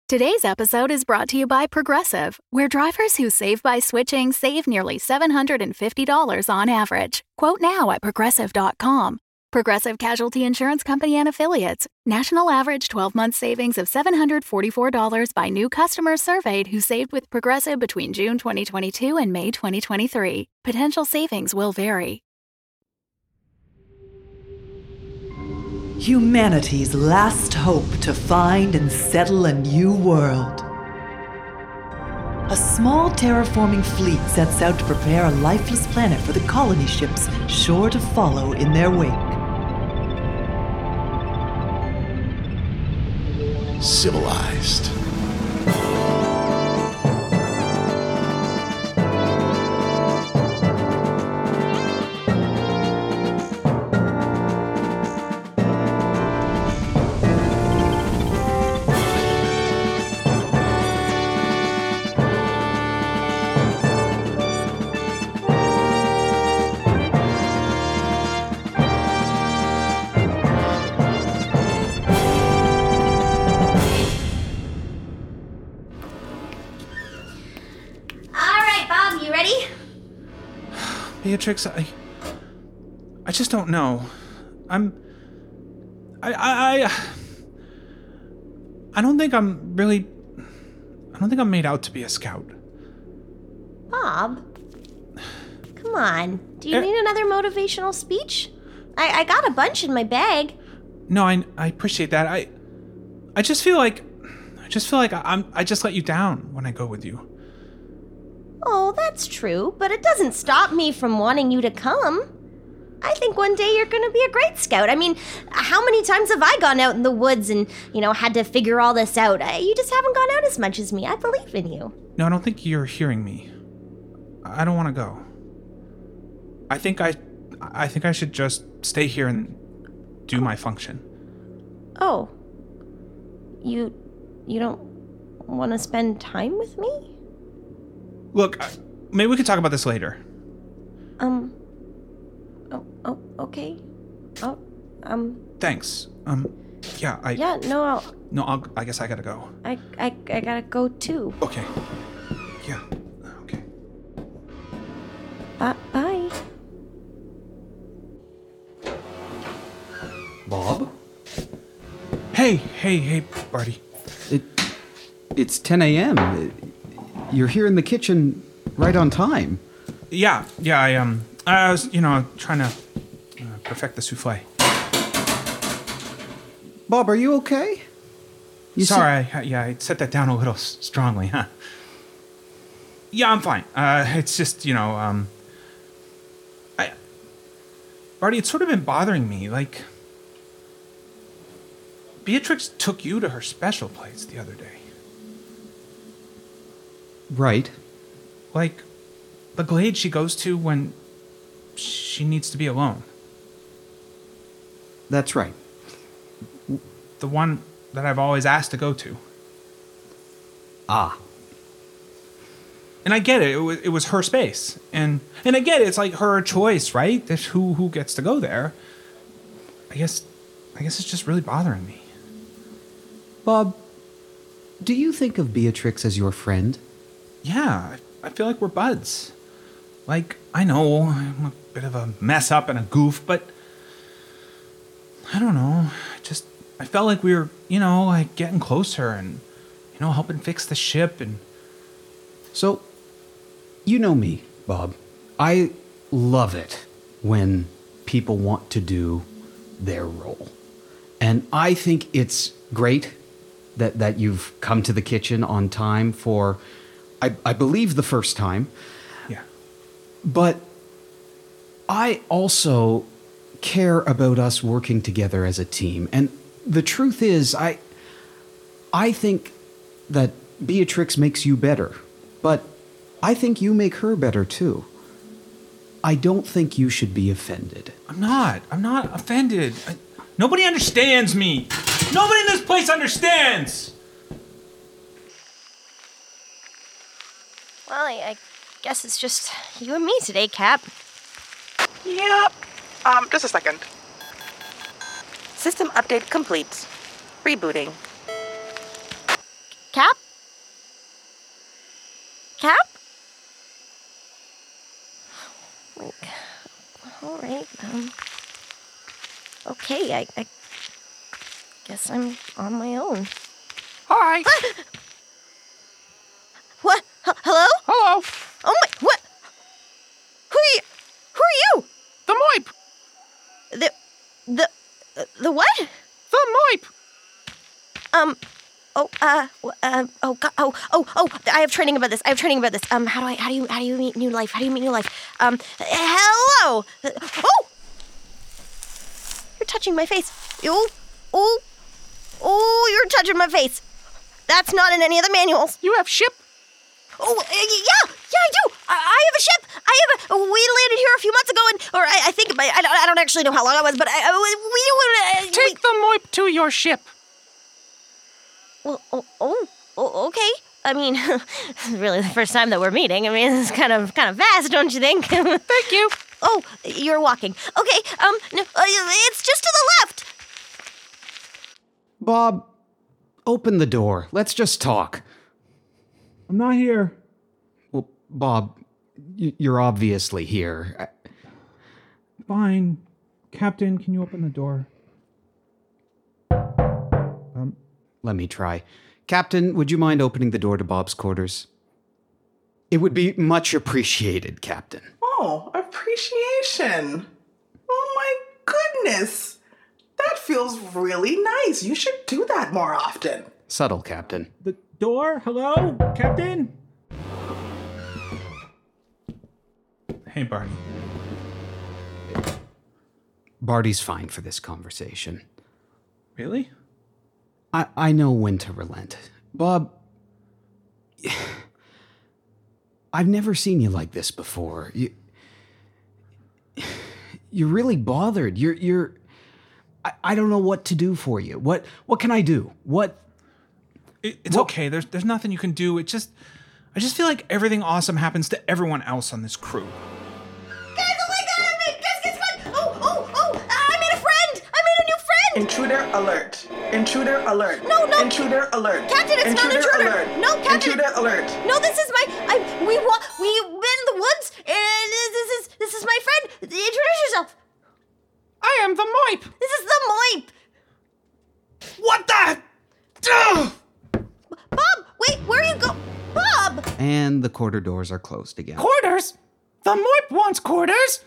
Today's episode is brought to you by Progressive, where drivers who save by switching save nearly $750 on average. Quote now at Progressive.com. Progressive Casualty Insurance Company and Affiliates. National average 12-month savings of $744 by new customers surveyed who saved with Progressive between June 2022 and May 2023. Potential savings will vary. Humanity's last hope to find and settle a new world. A small terraforming fleet sets out to prepare a lifeless planet for the colony ships sure to follow in their wake. Civilized. Beatrix, I just don't know. I don't think I'm made out to be a scout. Bob, come on. Do you need another motivational speech? I got a bunch in my bag. No, I appreciate that. I just feel like I just let you down when I go with you. Oh, that's true, but it doesn't stop me from wanting you to come. I think one day you're going to be a great scout. I mean, how many times have I gone out in the woods and, had to figure all this out? You just haven't gone out as much as me. I believe in you. No, I don't think you're hearing me. I don't want to go. I think I should just stay here and do my function. Oh. You don't want to spend time with me? Look, maybe we could talk about this later. Okay. Thanks. Yeah, I guess I gotta go. I gotta go too. Okay. Yeah, okay. Bye. Bob? Hey, Barty. It's 10 a.m. You're here in the kitchen right on time. Yeah, I was, trying to perfect the souffle. Bob, are you okay? Sorry, I set that down a little strongly, huh? Yeah, I'm fine. It's just, Barty, it's sort of been bothering me, like, Beatrix took you to her special place the other day. Right. Like, the glade she goes to when she needs to be alone. That's right. The one that I've always asked to go to. Ah. And I get it. It was her space. And I get it. It's like her choice, right? That's who gets to go there. I guess it's just really bothering me. Bob, do you think of Beatrix as your friend? Yeah, I feel like we're buds. Like, I know I'm a bit of a mess up and a goof, but I don't know. I felt like we were, like getting closer and, helping fix the ship and... So, you know me, Bob. I love it when people want to do their role. And I think it's great that you've come to the kitchen on time for... I believe the first time. Yeah. But I also care about us working together as a team. And the truth is, I think that Beatrix makes you better. But I think you make her better too. I don't think you should be offended. I'm not offended. Nobody understands me. Nobody in this place understands. Well, I guess it's just you and me today, Cap. Yep. Just a second. System update complete. Rebooting. Cap? Cap? Like, all right. Okay, I guess I'm on my own. Hi. What? Hello? Hello. Oh my, what? Who are you? Who are you? The Moip. The what? The Moip. I have training about this. How do you meet new life? Hello! You're touching my face. You're touching my face. That's not in any of the manuals. You have ship? Yeah, I do. I have a ship. We landed here a few months ago, I think, I don't actually know how long it was, but Take the Moip to your ship. Well, okay. I mean, this is really the first time that we're meeting. I mean, it's kind of fast, don't you think? Thank you. Oh, you're walking. Okay, no, it's just to the left. Bob, open the door. Let's just talk. I'm not here. Well, Bob, you're obviously here. Fine. Captain, can you open the door? Let me try. Captain, would you mind opening the door to Bob's quarters? It would be much appreciated, Captain. Oh, appreciation. Oh my goodness. That feels really nice. You should do that more often. Subtle, Captain. The door? Hello? Captain? Hey, Barney. Barty's fine for this conversation. Really? I know when to relent. Bob, I've never seen you like this before. You're really bothered. I don't know what to do for you. What can I do? It's okay. There's nothing you can do. I just feel like everything awesome happens to everyone else on this crew. Guys, oh my god, I made biscuits fun! I made a friend! I made a new friend! Intruder alert. Intruder alert. No. Intruder alert. Captain, it's not intruder. Alert. No, Captain. Intruder alert. No, this is we've been in the woods, and this is my friend. Introduce yourself. I am the Moip. This is the Moip. What the? Ugh! Bob, wait, where are you go? Bob! And the quarter doors are closed again. Quarters? The Moip wants quarters.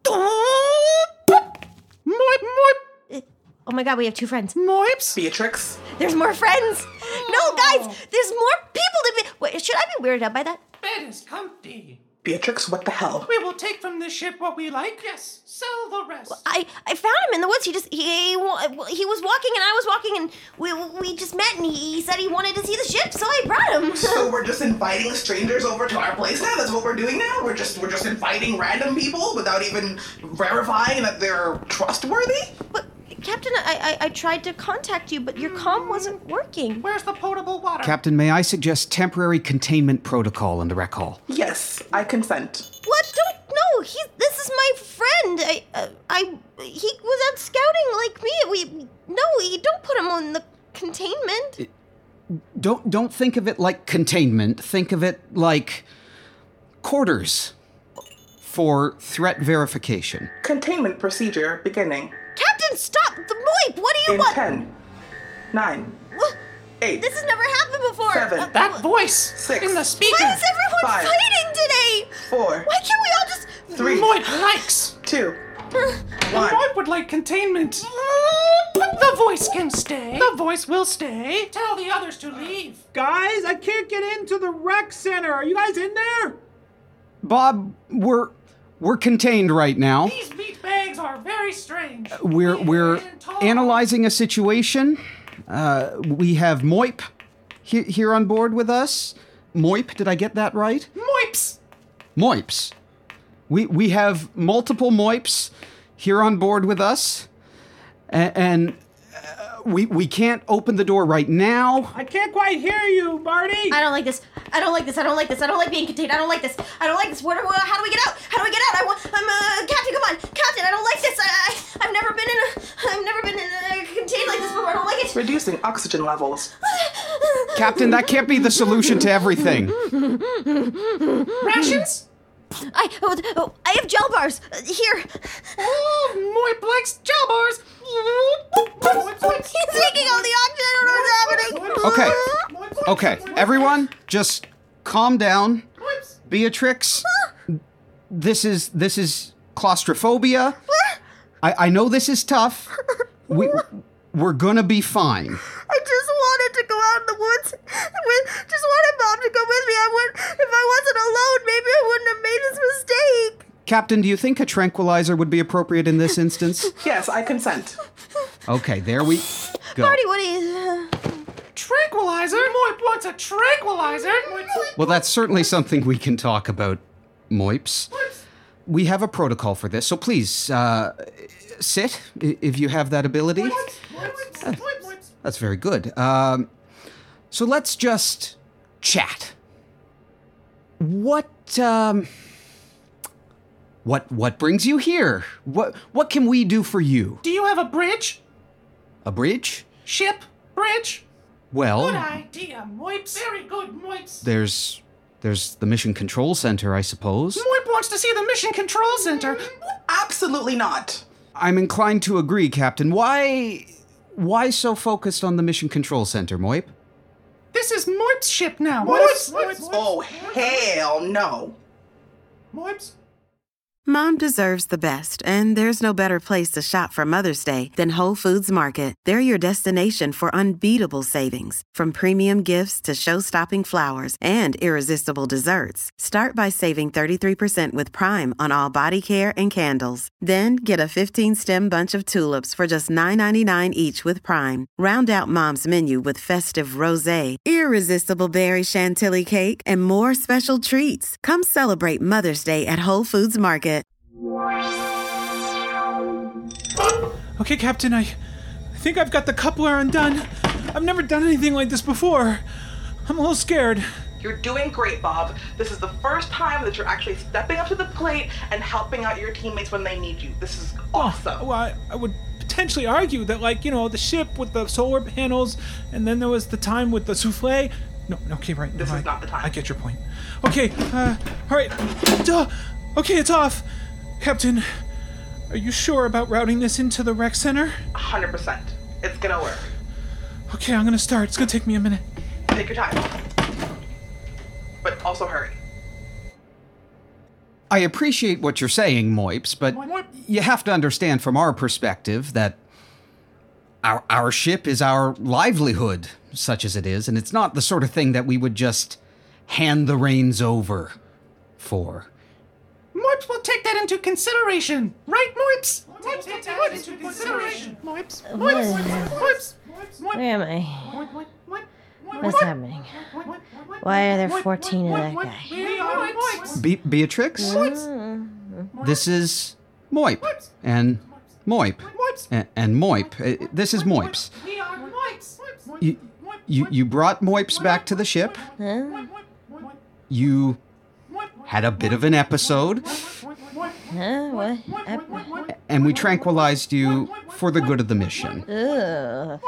Moip. Oh my god, we have two friends. Moips? Beatrix. There's more friends. No, guys, there's more people to be. Wait, should I be weirded out by that? Bed is comfy. Beatrix, what the hell? We will take from this ship what we like. Yes, sell the rest. I found him in the woods. He was walking and I was walking and we just met and he said he wanted to see the ship, so I brought him. So we're just inviting strangers over to our place now? That's what we're doing now? We're just inviting random people without even verifying that they're trustworthy? But Captain, I tried to contact you, but your comm wasn't working. Where's the potable water? Captain, may I suggest temporary containment protocol in the rec hall? Yes, I consent. What? No, this is my friend. He was out scouting like me. You don't put him on the containment. Don't think of it like containment. Think of it like quarters for threat verification. Containment procedure beginning. Captain, stop! The Moip! What do you In want? 10, 9, What? 8, This has never happened before. 7. That voice 6. in the speaker. Why is everyone 5, fighting today? 4, Why can't we all just... 3, Moip likes. 2, The 1. Moip would like containment. The voice can stay. The voice will stay. Tell the others to leave. Guys, I can't get into the rec center. Are you guys in there? Bob, we're contained right now. These meat bags are very strange. We're analyzing a situation. We have Moip here on board with us. Moip, did I get that right? Moips. Moips. We have multiple Moips here on board with us, and we can't open the door right now. I can't quite hear you, Barty. I don't like this. I don't like being contained. I don't like this. How do we get out? Captain, come on. Captain, I don't like this. I've never been in a contained like this before. I don't like it. Reducing oxygen levels. Captain, that can't be the solution to everything. Rations? I have gel bars. Here. Oh, Moip likes gel bars. He's taking all the oxygen. What's happening? Okay, everyone, just calm down. Beatrix, this is claustrophobia. I know this is tough. We're gonna be fine. I just wanted to go out in the woods. Just wanted Mom to go with me. If I wasn't alone, maybe I wouldn't have made this mistake. Captain, do you think a tranquilizer would be appropriate in this instance? Yes, I consent. Okay, there we go. Marty, what are you... Tranquilizer? Moip wants a tranquilizer. Well, that's certainly something we can talk about, Moips. We have a protocol for this, so please, sit, if you have that ability. That's very good. So let's just chat. What brings you here? What can we do for you? Do you have a bridge? A bridge? Ship? Bridge? Well, Good idea, Moips. Very good, Moips. there's the Mission Control Center, I suppose. Moip wants to see the Mission Control Center. Absolutely not. I'm inclined to agree, Captain. Why so focused on the Mission Control Center, Moip? This is Moip's ship now. Moips? Oh, hell no. Moips? Mom deserves the best, and there's no better place to shop for Mother's Day than Whole Foods Market. They're your destination for unbeatable savings, from premium gifts to show-stopping flowers and irresistible desserts. Start by saving 33% with Prime on all body care and candles. Then get a 15-stem bunch of tulips for just $9.99 each with Prime. Round out Mom's menu with festive rosé, irresistible berry chantilly cake, and more special treats. Come celebrate Mother's Day at Whole Foods Market. Okay, Captain, I think I've got the coupler undone. I've never done anything like this before. I'm a little scared. You're doing great, Bob. This is the first time that you're actually stepping up to the plate and helping out your teammates when they need you. This is awesome. Well, I would potentially argue that, the ship with the solar panels, and then there was the time with the souffle. No, okay, right. This is not the time. I get your point. Okay, all right. Duh. Okay, it's off. Captain, are you sure about routing this into the rec center? 100%. It's gonna work. Okay, I'm gonna start. It's gonna take me a minute. Take your time. But also hurry. I appreciate what you're saying, Moips, but you have to understand from our perspective that our ship is our livelihood, such as it is, and it's not the sort of thing that we would just hand the reins over for. Moips will take that into consideration. Right, Moips? Moips, take that into consideration. Moips. Where am I? What's happening? Why are there 14 of that guy? Beatrix? This is Moip. And Moip. And Moip. This is Moips. You brought Moips back to the ship. Huh? You had a bit of an episode. Huh? What? And we tranquilized you for the good of the mission. Ugh.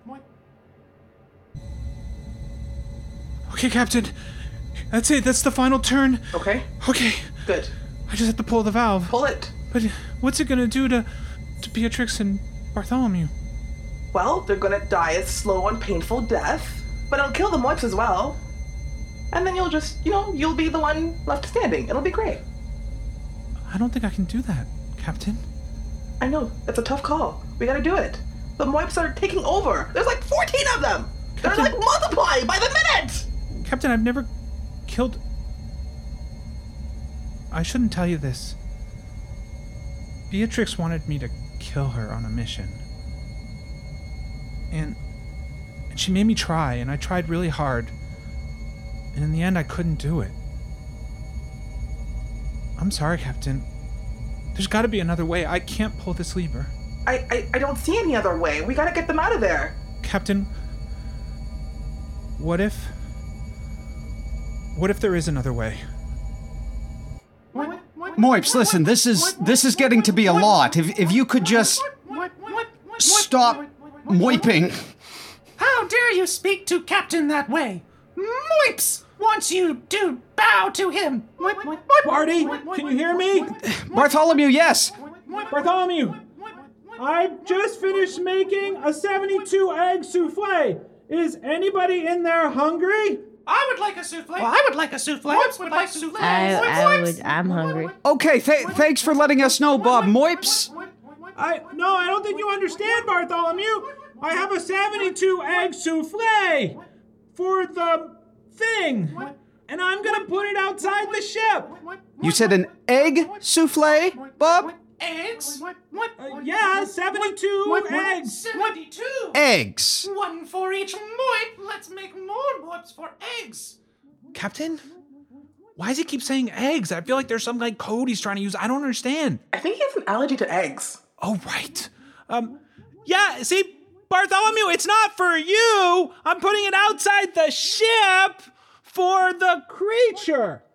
Okay, Captain. That's it. That's the final turn. Okay? Okay. Good. I just have to pull the valve. Pull it. But what's it gonna do to Beatrix and Bartholomew? Well, they're gonna die a slow and painful death, but it'll kill the Moips as well. And then you'll just, you'll be the one left standing. It'll be great. I don't think I can do that, Captain. I know, it's a tough call. We gotta do it. The Moips are taking over. There's like 14 of them. They're like multiplying by the minute. Captain, I've never killed... I shouldn't tell you this. Beatrix wanted me to kill her on a mission. And she made me try, and I tried really hard. And in the end, I couldn't do it. I'm sorry, Captain. There's gotta be another way. I can't pull this lever. I don't see any other way. We gotta get them out of there. Captain, what if there is another way? Moips, listen, this is getting to be a lot. If you could just stop moiping. How dare you speak to Captain that way? Moips wants you to bow to him. Barty, can you hear me? Bartholomew, yes. Bartholomew, I've just finished making a 72 egg souffle. Is anybody in there hungry? I would like a souffle. Well, I would like a souffle. Moips would like souffle. I'm hungry. Okay, thanks for letting us know, Bob. Moips? I don't think you understand, Bartholomew. I have a 72 egg souffle for the thing, and I'm gonna put it outside the ship. You said an egg souffle, Bob? Eggs? Yeah, 72 eggs. 72? Eggs. One for each moip. Let's make more moips for eggs. Captain? Why does he keep saying eggs? I feel like there's some like code he's trying to use. I don't understand. I think he has an allergy to eggs. Oh, right. Yeah, see, Bartholomew, it's not for you. I'm putting it outside the ship for the creature.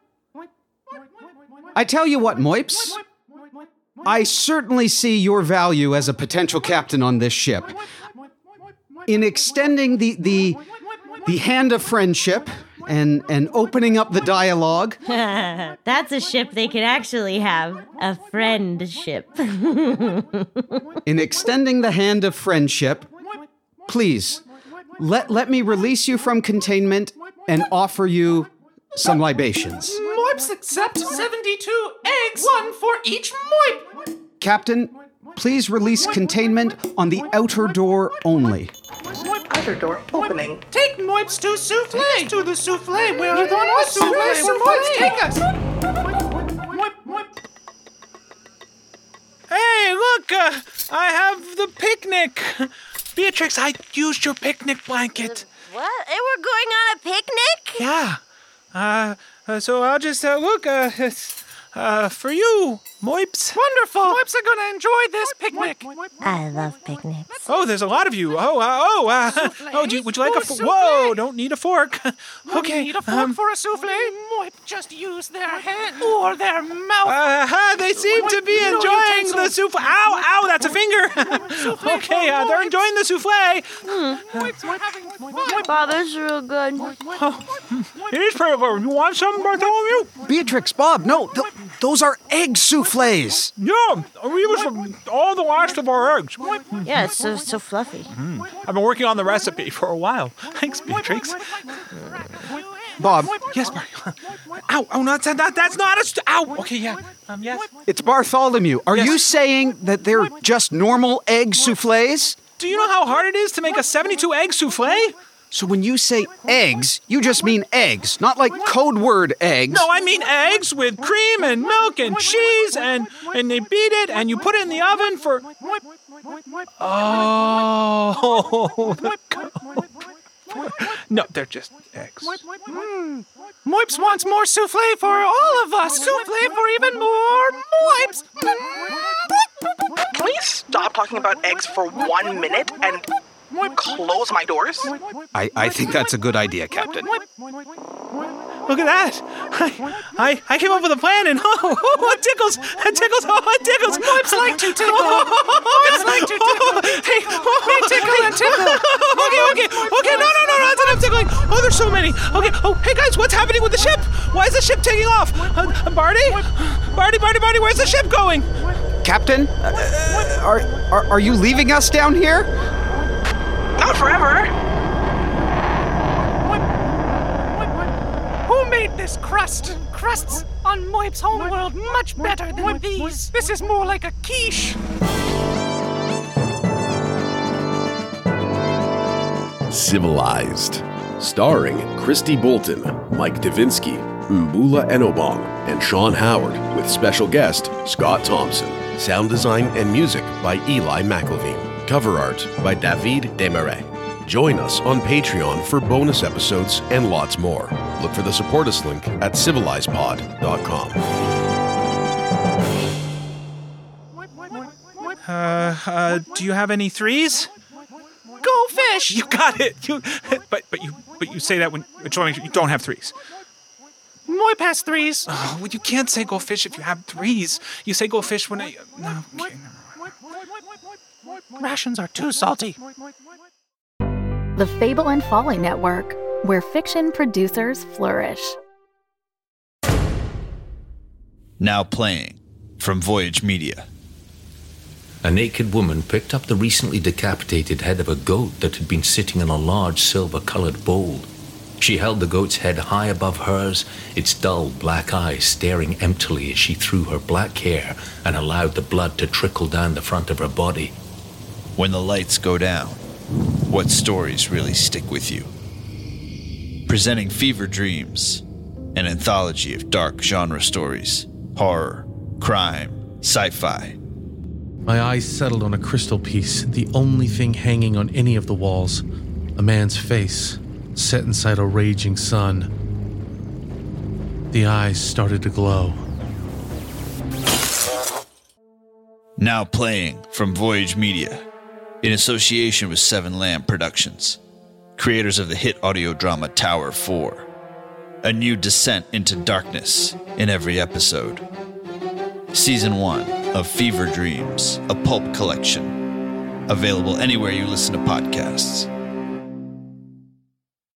I tell you what, Moips. I certainly see your value as a potential captain on this ship. In extending the hand of friendship and opening up the dialogue. That's a ship they can actually have. A friendship. In extending the hand of friendship, please, let me release you from containment and offer you some libations. Moips accept 72 eggs. One for each moip. Captain, please release containment on the outer door only. Outer door opening. Take moips to souffle. To the souffle. Where are the souffle? Moips, take us. Hey, look, I have the picnic. Beatrix, I used your picnic blanket. What? And we're going on a picnic? Yeah. So I'll just, look, it's, for you, Moips. Wonderful. Moips are going to enjoy this picnic. I love picnics. Oh, there's a lot of you. Would you like a fork? Whoa, don't need a fork. Okay. Need a fork for a souffle? Moip just use their hand or their mouth. They seem to be enjoying the souffle. Ow, that's a finger. Okay, they're enjoying the souffle. Moips are having fun. Bob, this is real good. It is pretty good. You want some, Bartholomew? Beatrix, Bob, no, those are egg souffles. Yeah, we was all the last of our eggs. Yeah, it's so fluffy. I've been working on the recipe for a while. Thanks, Beatrix. Bob. Yes, Barry. Ow, no, that's not a... Ow, okay, yeah. Yes. It's Bartholomew. Are you saying that they're just normal egg souffles? Do you know how hard it is to make a 72 egg souffle? So when you say eggs, you just mean eggs, not like code word eggs. No, I mean eggs with cream and milk and cheese, and they beat it, and you put it in the oven for... Oh, the code. No, they're just eggs. Moips wants more souffle for all of us. Souffle for even more moips. Can we stop talking about eggs for 1 minute and close my doors? I think that's a good idea, Captain. Look at that! I came up with a plan, and it tickles! It tickles! Oh, it tickles! Moips like to tickle. Moips like to tickle. Hey, they tickle and tickle. Okay, no, that's enough tickling. Oh, there's so many. Okay, hey guys, what's happening with the ship? Why is the ship taking off? Barty, where's the ship going? Captain, are you leaving us down here? Not forever. Who made this crust? Crusts on Moip's homeworld much better than these. This is more like a quiche. Civilized. Starring Christy Bolton, Mike Davinsky, Mbula Enobong, and Sean Howard, with special guest Scott Thompson. Sound design and music by Eli McElveen. Cover art by David Desmarais. Join us on Patreon for bonus episodes and lots more. Look for the support us link at civilizepod.com. Do you have any threes? Go fish! You got it. But you say that when you don't have threes. Moip has threes. Oh, well, you can't say go fish if you have threes. You say go fish when I... No, okay, never mind. Rations are too salty. The Fable and Folly Network, where fiction producers flourish. Now playing from Voyage Media. A naked woman picked up the recently decapitated head of a goat that had been sitting in a large silver-colored bowl. She held the goat's head high above hers, its dull black eyes staring emptily as she threw her black hair and allowed the blood to trickle down the front of her body. When the lights go down, what stories really stick with you? Presenting Fever Dreams, an anthology of dark genre stories, horror, crime, sci-fi. My eyes settled on a crystal piece, the only thing hanging on any of the walls. A man's face, set inside a raging sun. The eyes started to glow. Now playing from Voyage Media, in association with Seven Lamb Productions, creators of the hit audio drama Tower 4. A new descent into darkness in every episode. Season 1 of Fever Dreams, a pulp collection. Available anywhere you listen to podcasts.